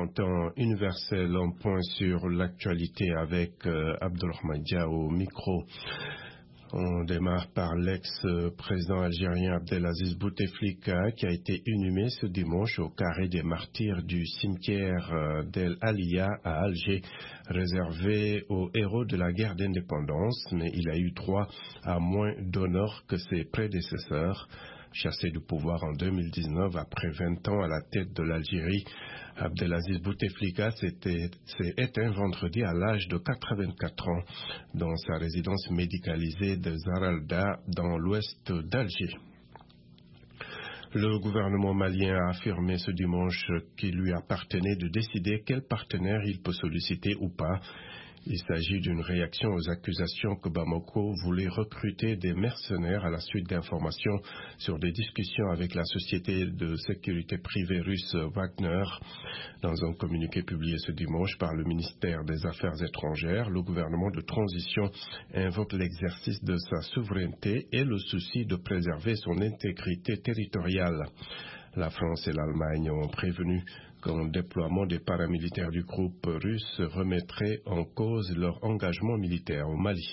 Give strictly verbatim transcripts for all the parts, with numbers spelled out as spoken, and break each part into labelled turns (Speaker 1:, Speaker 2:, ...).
Speaker 1: En temps universel, un point sur l'actualité avec euh, Abdelrahman Dia au micro. On démarre par l'ex-président algérien Abdelaziz Bouteflika qui a été inhumé ce dimanche au carré des martyrs du cimetière d'El Aliya à Alger, réservé aux héros de la guerre d'indépendance, mais il a eu droit à moins d'honneur que ses prédécesseurs. Chassé du pouvoir en deux mille dix-neuf après vingt ans à la tête de l'Algérie, Abdelaziz Bouteflika s'est éteint vendredi à l'âge de quatre-vingt-quatre ans dans sa résidence médicalisée de Zaralda dans l'ouest d'Alger. Le gouvernement malien a affirmé ce dimanche qu'il lui appartenait de décider quel partenaire il peut solliciter ou pas. Il s'agit d'une réaction aux accusations que Bamako voulait recruter des mercenaires à la suite d'informations sur des discussions avec la société de sécurité privée russe Wagner. Dans un communiqué publié ce dimanche par le ministère des Affaires étrangères, le gouvernement de transition invoque l'exercice de sa souveraineté et le souci de préserver son intégrité territoriale. La France et l'Allemagne ont prévenu qu'un déploiement des paramilitaires du groupe russe remettrait en cause leur engagement militaire au Mali.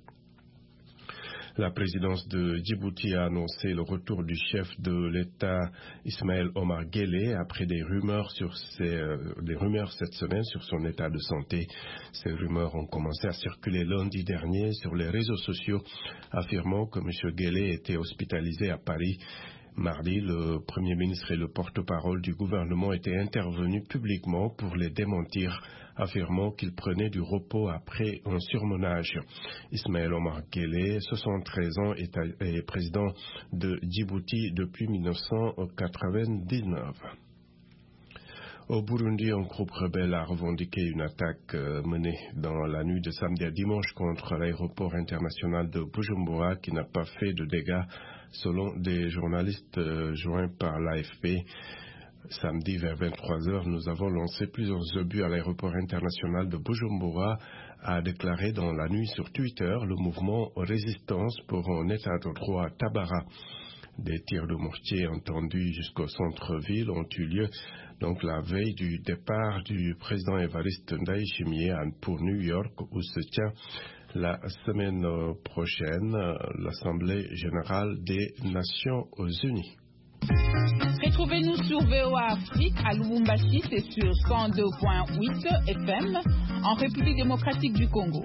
Speaker 1: La présidence de Djibouti a annoncé le retour du chef de l'État Ismaël Omar Guelleh après des rumeurs, sur ses, euh, des rumeurs cette semaine sur son état de santé. Ces rumeurs ont commencé à circuler lundi dernier sur les réseaux sociaux, affirmant que M. Guelleh était hospitalisé à Paris. Mardi, le Premier ministre et le porte-parole du gouvernement étaient intervenus publiquement pour les démentir, affirmant qu'ils prenaient du repos après un surmenage. Ismaël Omar Guelleh, soixante-treize ans, est, est président de Djibouti depuis mille neuf cent quatre-vingt-dix-neuf. Au Burundi, un groupe rebelle a revendiqué une attaque euh, menée dans la nuit de samedi à dimanche contre l'aéroport international de Bujumbura qui n'a pas fait de dégâts selon des journalistes euh, joints par l'A F P. Samedi vers vingt-trois heures, nous avons lancé plusieurs obus à l'aéroport international de Bujumbura, a déclaré dans la nuit sur Twitter le mouvement Résistance pour un état de droit Tabara. Des tirs de mortier entendus jusqu'au centre-ville ont eu lieu donc la veille du départ du président Évariste Ndayishimiye pour New York où se tient la semaine prochaine l'Assemblée générale des Nations Unies.
Speaker 2: Retrouvez-nous sur V O A Afrique à Lubumbashi, c'est sur cent deux virgule huit F M en République démocratique du Congo.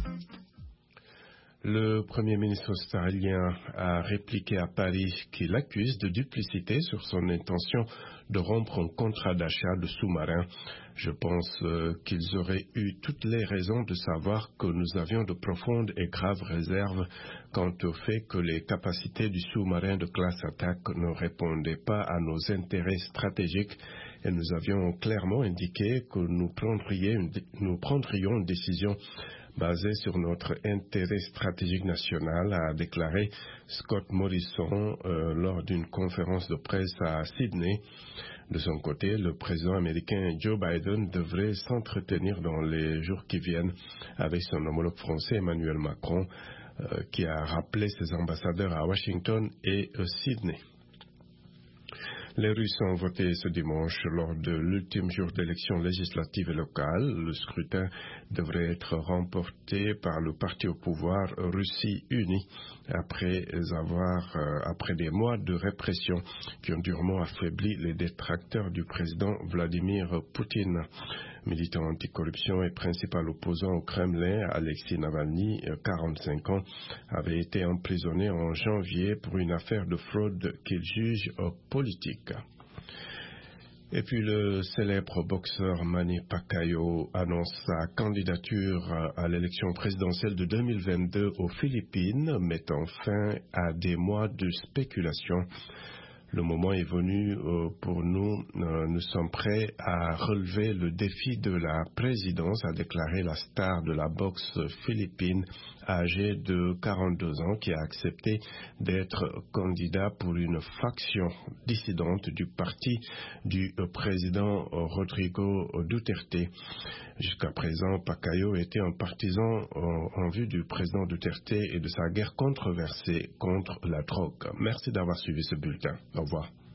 Speaker 1: Le Premier ministre australien a répliqué à Paris qu'il accuse de duplicité sur son intention de rompre un contrat d'achat de sous-marins. Je pense euh, qu'ils auraient eu toutes les raisons de savoir que nous avions de profondes et graves réserves quant au fait que les capacités du sous-marin de classe attaque ne répondaient pas à nos intérêts stratégiques et nous avions clairement indiqué que nous prendrions une, nous prendrions une décision basé sur notre intérêt stratégique national, a déclaré Scott Morrison euh, lors d'une conférence de presse à Sydney. De son côté, le président américain Joe Biden devrait s'entretenir dans les jours qui viennent avec son homologue français Emmanuel Macron, euh, qui a rappelé ses ambassadeurs à Washington et à Sydney. Les Russes ont voté ce dimanche lors de l'ultime jour d'élections législatives et locales. Le scrutin devrait être remporté par le parti au pouvoir Russie Unie après avoir, euh, après des mois de répression qui ont durement affaibli les détracteurs du président Vladimir Poutine. Militant anticorruption et principal opposant au Kremlin, Alexei Navalny, quarante-cinq ans, avait été emprisonné en janvier pour une affaire de fraude qu'il juge politique. Et puis le célèbre boxeur Manny Pacquiao annonce sa candidature à l'élection présidentielle de deux mille vingt-deux aux Philippines, mettant fin à des mois de spéculation. Le moment est venu euh, pour nous, euh, nous sommes prêts à relever le défi de la présidence, a déclaré la star de la boxe philippine âgée de quarante-deux ans qui a accepté d'être candidat pour une faction dissidente du parti du euh, président euh, Rodrigo Duterte. Jusqu'à présent, Pacquiao était un partisan en, en vue du président Duterte et de sa guerre controversée contre la drogue. Merci d'avoir suivi ce bulletin. Au revoir.